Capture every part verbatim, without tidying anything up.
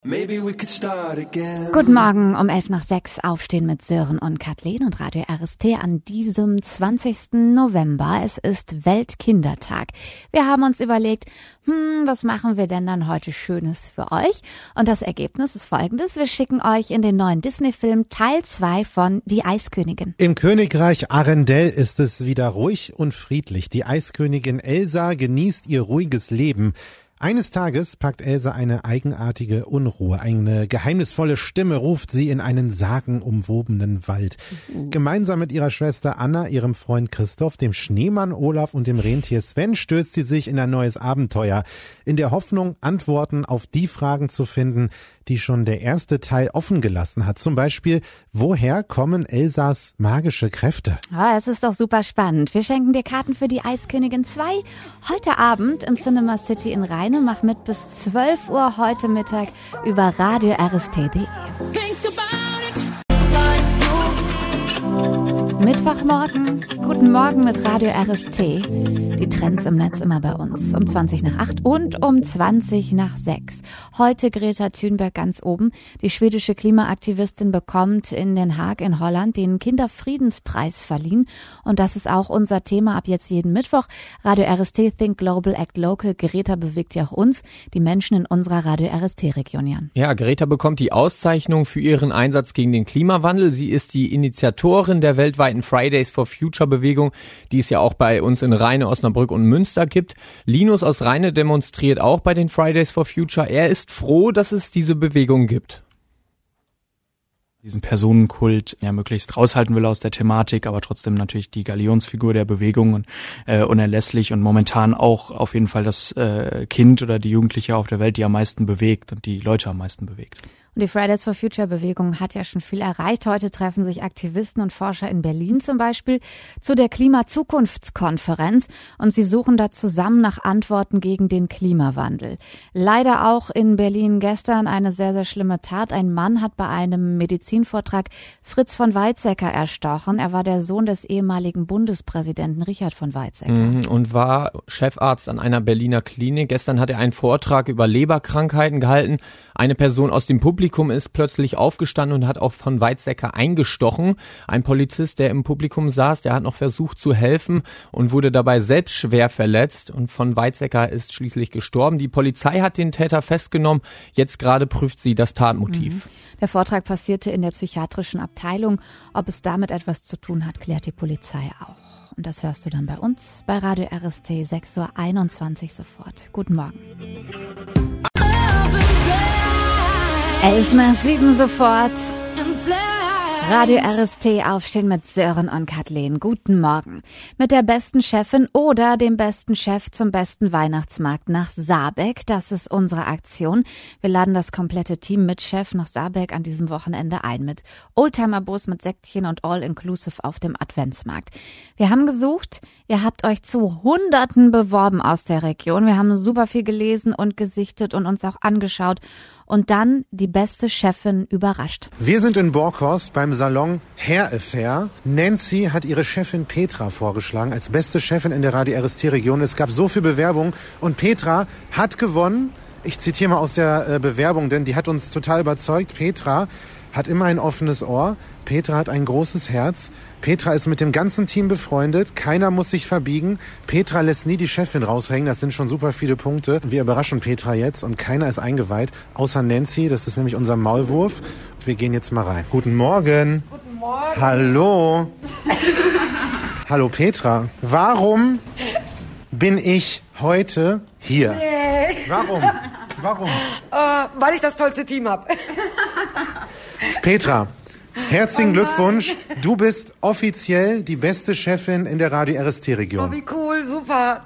Maybe we could start again. Guten Morgen, um elf nach sechs, Aufstehen mit Sören und Kathleen und Radio R S T an diesem zwanzigsten November. Es ist Weltkindertag. Wir haben uns überlegt, hm, was machen wir denn dann heute Schönes für euch? Und das Ergebnis ist folgendes. Wir schicken euch in den neuen Disney-Film Teil zwei von Die Eiskönigin. Im Königreich Arendelle ist es wieder ruhig und friedlich. Die Eiskönigin Elsa genießt ihr ruhiges Leben. Eines Tages packt Elsa eine eigenartige Unruhe. Eine geheimnisvolle Stimme ruft sie in einen sagenumwobenen Wald. Mhm. Gemeinsam mit ihrer Schwester Anna, ihrem Freund Christoph, dem Schneemann Olaf und dem Rentier Sven stürzt sie sich in ein neues Abenteuer. In der Hoffnung, Antworten auf die Fragen zu finden, die schon der erste Teil offen gelassen hat. Zum Beispiel, woher kommen Elsas magische Kräfte? Oh, es ist doch super spannend. Wir schenken dir Karten für Die Eiskönigin zwei heute Abend im Cinema City in Rheine. Mach mit bis zwölf Uhr heute Mittag über radio r s t punkt d e. Mittwochmorgen. Guten Morgen mit Radio R S T. Die Trends im Netz immer bei uns. Um zwanzig nach acht und um zwanzig nach sechs. Heute Greta Thunberg ganz oben. Die schwedische Klimaaktivistin bekommt in Den Haag in Holland den Kinderfriedenspreis verliehen. Und das ist auch unser Thema ab jetzt jeden Mittwoch. Radio R S T, Think Global, Act Local. Greta bewegt ja auch uns, die Menschen in unserer Radio R S T-Region, Jan. Ja, Greta bekommt die Auszeichnung für ihren Einsatz gegen den Klimawandel. Sie ist die Initiatorin der weltweiten Fridays for Future Bewegung, die es ja auch bei uns in Rheine, Osnabrück und Münster gibt. Linus aus Rheine demonstriert auch bei den Fridays for Future. Er ist froh, dass es diese Bewegung gibt. Diesen Personenkult ja möglichst raushalten will aus der Thematik, aber trotzdem natürlich die Galionsfigur der Bewegung und äh, unerlässlich und momentan auch auf jeden Fall das äh, Kind oder die Jugendliche auf der Welt, die am meisten bewegt und die Leute am meisten bewegt. Und die Fridays for Future Bewegung hat ja schon viel erreicht. Heute treffen sich Aktivisten und Forscher in Berlin zum Beispiel zu der Klimazukunftskonferenz und sie suchen da zusammen nach Antworten gegen den Klimawandel. Leider auch in Berlin gestern eine sehr, sehr schlimme Tat. Ein Mann hat bei einem Medizinvortrag Fritz von Weizsäcker erstochen. Er war der Sohn des ehemaligen Bundespräsidenten Richard von Weizsäcker. Und war Chefarzt an einer Berliner Klinik. Gestern hat er einen Vortrag über Leberkrankheiten gehalten. Eine Person aus dem Publikum ist plötzlich aufgestanden und hat auf von Weizsäcker eingestochen. Ein Polizist, der im Publikum saß, der hat noch versucht zu helfen und wurde dabei selbst schwer verletzt. Und von Weizsäcker ist schließlich gestorben. Die Polizei hat den Täter festgenommen. Jetzt gerade prüft sie das Tatmotiv. Mhm. Der Vortrag passierte in der psychiatrischen Abteilung. Ob es damit etwas zu tun hat, klärt die Polizei auch. Und das hörst du dann bei uns bei Radio R S T sechs Uhr einundzwanzig sofort. Guten Morgen. elf nach sieben sofort. Radio R S T, Aufstehen mit Sören und Kathleen. Guten Morgen. Mit der besten Chefin oder dem besten Chef zum besten Weihnachtsmarkt nach Saarbeck. Das ist unsere Aktion. Wir laden das komplette Team mit Chef nach Saarbeck an diesem Wochenende ein. Mit Oldtimer-Bus, mit Säckchen und All-Inclusive auf dem Adventsmarkt. Wir haben gesucht. Ihr habt euch zu Hunderten beworben aus der Region. Wir haben super viel gelesen und gesichtet und uns auch angeschaut. Und dann die beste Chefin überrascht. Wir sind in Borkhorst beim Salon Hair Affair. Nancy hat ihre Chefin Petra vorgeschlagen als beste Chefin in der Radio R S T-Region. Es gab so viel Bewerbung und Petra hat gewonnen. Ich zitiere mal aus der äh, Bewerbung, denn die hat uns total überzeugt. Petra hat immer ein offenes Ohr. Petra hat ein großes Herz. Petra ist mit dem ganzen Team befreundet. Keiner muss sich verbiegen. Petra lässt nie die Chefin raushängen. Das sind schon super viele Punkte. Wir überraschen Petra jetzt und keiner ist eingeweiht, außer Nancy. Das ist nämlich unser Maulwurf. Wir gehen jetzt mal rein. Guten Morgen. Guten Morgen. Hallo. Hallo Petra. Warum bin ich heute hier? Nee. Warum? Warum? Äh, weil ich das tollste Team habe. Petra, herzlichen Glückwunsch. Du bist offiziell die beste Chefin in der Radio R S T-Region. Oh, wie cool, super.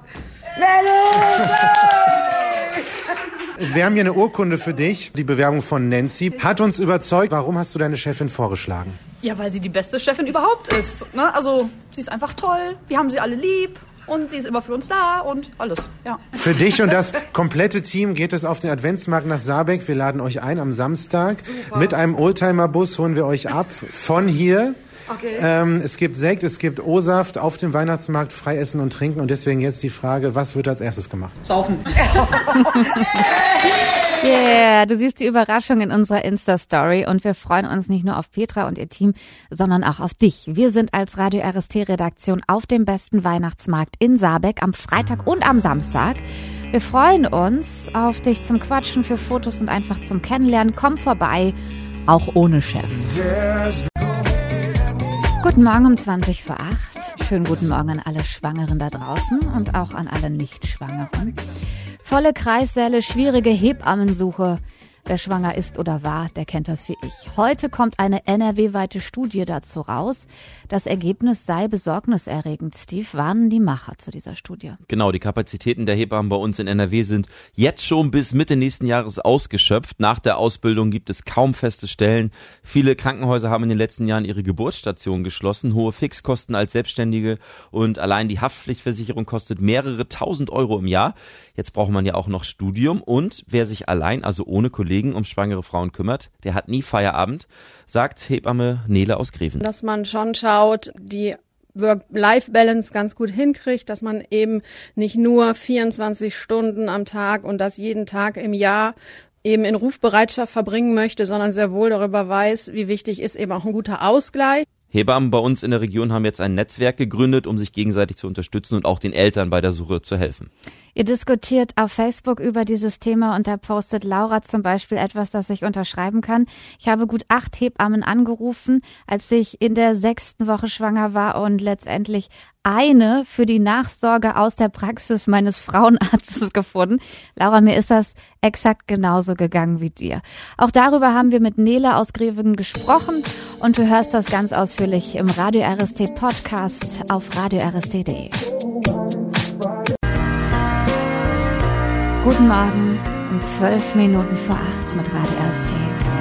Wir haben hier eine Urkunde für dich. Die Bewerbung von Nancy hat uns überzeugt. Warum hast du deine Chefin vorgeschlagen? Ja, weil sie die beste Chefin überhaupt ist. Ne? Also, sie ist einfach toll. Wir haben sie alle lieb. Und sie ist immer für uns da und alles, ja. Für dich und das komplette Team geht es auf den Adventsmarkt nach Saarbeck. Wir laden euch ein am Samstag. Super. Mit einem Oldtimer-Bus holen wir euch ab von hier. Okay. Ähm, es gibt Sekt, es gibt O-Saft auf dem Weihnachtsmarkt, frei essen und trinken. Und deswegen jetzt die Frage, was wird als erstes gemacht? Saufen. Yeah, du siehst die Überraschung in unserer Insta-Story und wir freuen uns nicht nur auf Petra und ihr Team, sondern auch auf dich. Wir sind als Radio R S T-Redaktion auf dem besten Weihnachtsmarkt in Saarbeck am Freitag und am Samstag. Wir freuen uns auf dich zum Quatschen, für Fotos und einfach zum Kennenlernen. Komm vorbei, auch ohne Chef. Guten Morgen um zwanzig vor acht. Schönen guten Morgen an alle Schwangeren da draußen und auch an alle Nicht-Schwangeren. Volle Kreissäle, schwierige Hebammensuche. Wer schwanger ist oder war, der kennt das wie ich. Heute kommt eine N R W-weite Studie dazu raus. Das Ergebnis sei besorgniserregend. Steve, warnen die Macher zu dieser Studie. Genau, die Kapazitäten der Hebammen bei uns in N R W sind jetzt schon bis Mitte nächsten Jahres ausgeschöpft. Nach der Ausbildung gibt es kaum feste Stellen. Viele Krankenhäuser haben in den letzten Jahren ihre Geburtsstationen geschlossen. Hohe Fixkosten als Selbstständige und allein die Haftpflichtversicherung kostet mehrere tausend Euro im Jahr. Jetzt braucht man ja auch noch Studium und wer sich allein, also ohne Kollegen, um schwangere Frauen kümmert, der hat nie Feierabend, sagt Hebamme Nele aus Greven. Dass man schon schaut, die Work-Life-Balance ganz gut hinkriegt, dass man eben nicht nur vierundzwanzig Stunden am Tag und das jeden Tag im Jahr eben in Rufbereitschaft verbringen möchte, sondern sehr wohl darüber weiß, wie wichtig ist eben auch ein guter Ausgleich. Hebammen bei uns in der Region haben jetzt ein Netzwerk gegründet, um sich gegenseitig zu unterstützen und auch den Eltern bei der Suche zu helfen. Ihr diskutiert auf Facebook über dieses Thema und da postet Laura zum Beispiel etwas, das ich unterschreiben kann. Ich habe gut acht Hebammen angerufen, als ich in der sechsten Woche schwanger war und letztendlich eine für die Nachsorge aus der Praxis meines Frauenarztes gefunden. Laura, mir ist das exakt genauso gegangen wie dir. Auch darüber haben wir mit Nele aus Greven gesprochen und du hörst das ganz ausführlich im Radio R S T Podcast auf radio r s t punkt d e. Guten Morgen um zwölf Minuten vor acht mit Radio R S T.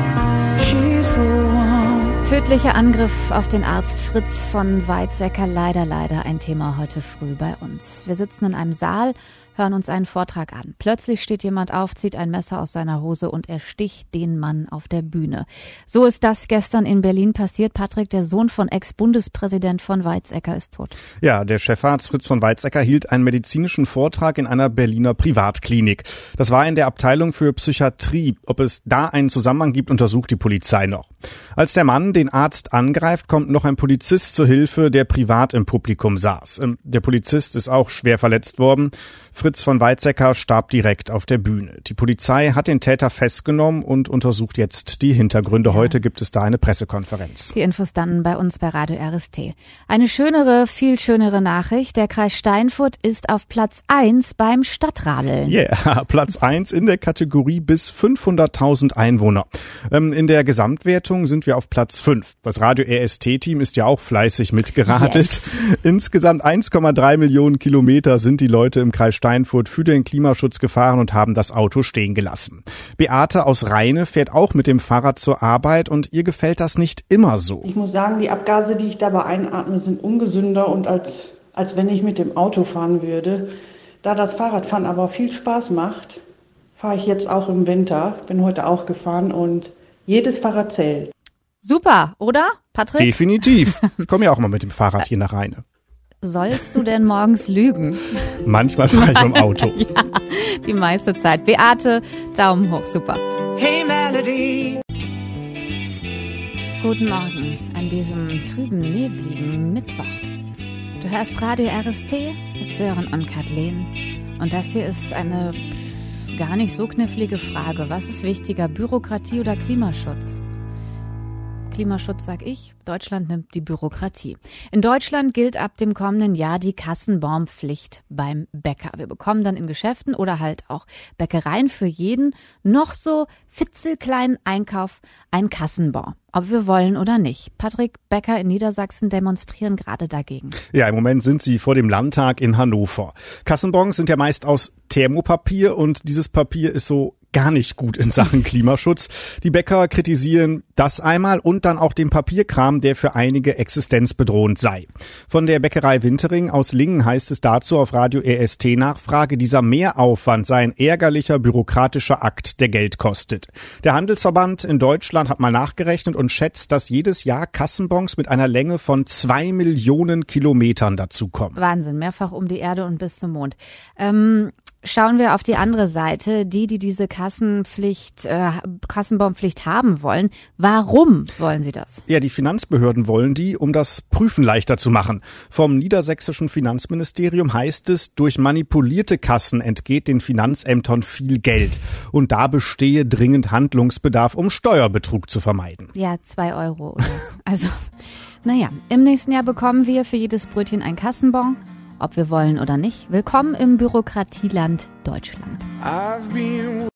Tödlicher Angriff auf den Arzt Fritz von Weizsäcker, leider, leider ein Thema heute früh bei uns. Wir sitzen in einem Saal, hören uns einen Vortrag an. Plötzlich steht jemand auf, zieht ein Messer aus seiner Hose und ersticht den Mann auf der Bühne. So ist das gestern in Berlin passiert. Patrick, der Sohn von Ex-Bundespräsident von Weizsäcker, ist tot. Ja, der Chefarzt Fritz von Weizsäcker hielt einen medizinischen Vortrag in einer Berliner Privatklinik. Das war in der Abteilung für Psychiatrie. Ob es da einen Zusammenhang gibt, untersucht die Polizei noch. Als der Mann den Arzt angreift, kommt noch ein Polizist zur Hilfe, der privat im Publikum saß. Der Polizist ist auch schwer verletzt worden. Fritz von Weizsäcker starb direkt auf der Bühne. Die Polizei hat den Täter festgenommen und untersucht jetzt die Hintergründe. Ja. Heute gibt es da eine Pressekonferenz. Die Infos dann bei uns bei Radio R S T. Eine schönere, viel schönere Nachricht. Der Kreis Steinfurt ist auf Platz eins beim Stadtradeln. Ja, yeah, Platz eins in der Kategorie bis fünfhunderttausend Einwohner. Ähm, in der Gesamtwertung sind wir auf Platz fünf. Das Radio R S T-Team ist ja auch fleißig mitgeradelt. Yes. Insgesamt eins Komma drei Millionen Kilometer sind die Leute im Kreis Steinfurt für den Klimaschutz gefahren und haben das Auto stehen gelassen. Beate aus Rheine fährt auch mit dem Fahrrad zur Arbeit und ihr gefällt das nicht immer so. Ich muss sagen, die Abgase, die ich dabei einatme, sind ungesünder und als, als wenn ich mit dem Auto fahren würde. Da das Fahrradfahren aber viel Spaß macht, fahre ich jetzt auch im Winter. Bin heute auch gefahren und jedes Fahrrad zählt. Super, oder, Patrick? Definitiv. Ich komme ja auch mal mit dem Fahrrad hier nach Rheine. Sollst du denn morgens lügen? Manchmal fahre ich im Auto. Ja, die meiste Zeit. Beate, Daumen hoch, super. Hey Melody. Guten Morgen an diesem trüben, nebligen Mittwoch. Du hörst Radio R S T mit Sören und Kathleen. Und das hier ist eine gar nicht so knifflige Frage. Was ist wichtiger, Bürokratie oder Klimaschutz? Klimaschutz, sag ich. Deutschland nimmt die Bürokratie. In Deutschland gilt ab dem kommenden Jahr die Kassenbonpflicht beim Bäcker. Wir bekommen dann in Geschäften oder halt auch Bäckereien für jeden noch so fitzelkleinen Einkauf ein Kassenbon. Ob wir wollen oder nicht. Patrick, Bäcker in Niedersachsen demonstrieren gerade dagegen. Ja, im Moment sind sie vor dem Landtag in Hannover. Kassenbons sind ja meist aus Thermopapier und dieses Papier ist so gar nicht gut in Sachen Klimaschutz. Die Bäcker kritisieren das einmal und dann auch den Papierkram, der für einige existenzbedrohend sei. Von der Bäckerei Wintering aus Lingen heißt es dazu auf Radio R S T Nachfrage, dieser Mehraufwand sei ein ärgerlicher bürokratischer Akt, der Geld kostet. Der Handelsverband in Deutschland hat mal nachgerechnet und schätzt, dass jedes Jahr Kassenbons mit einer Länge von zwei Millionen Kilometern dazukommen. Wahnsinn, mehrfach um die Erde und bis zum Mond. Ähm, schauen wir auf die andere Seite. Die, die diese Kassenpflicht, äh, Kassenbonpflicht haben wollen. Warum wollen sie das? Ja, die Finanzbehörden wollen die, um das Prüfen leichter zu machen. Vom niedersächsischen Finanzministerium heißt es, durch manipulierte Kassen entgeht den Finanzämtern viel Geld. Und da bestehe dringend Handlungsbedarf, um Steuerbetrug zu vermeiden. Ja, zwei Euro. Oder? Also, naja, im nächsten Jahr bekommen wir für jedes Brötchen ein Kassenbon. Ob wir wollen oder nicht. Willkommen im Bürokratieland Deutschland.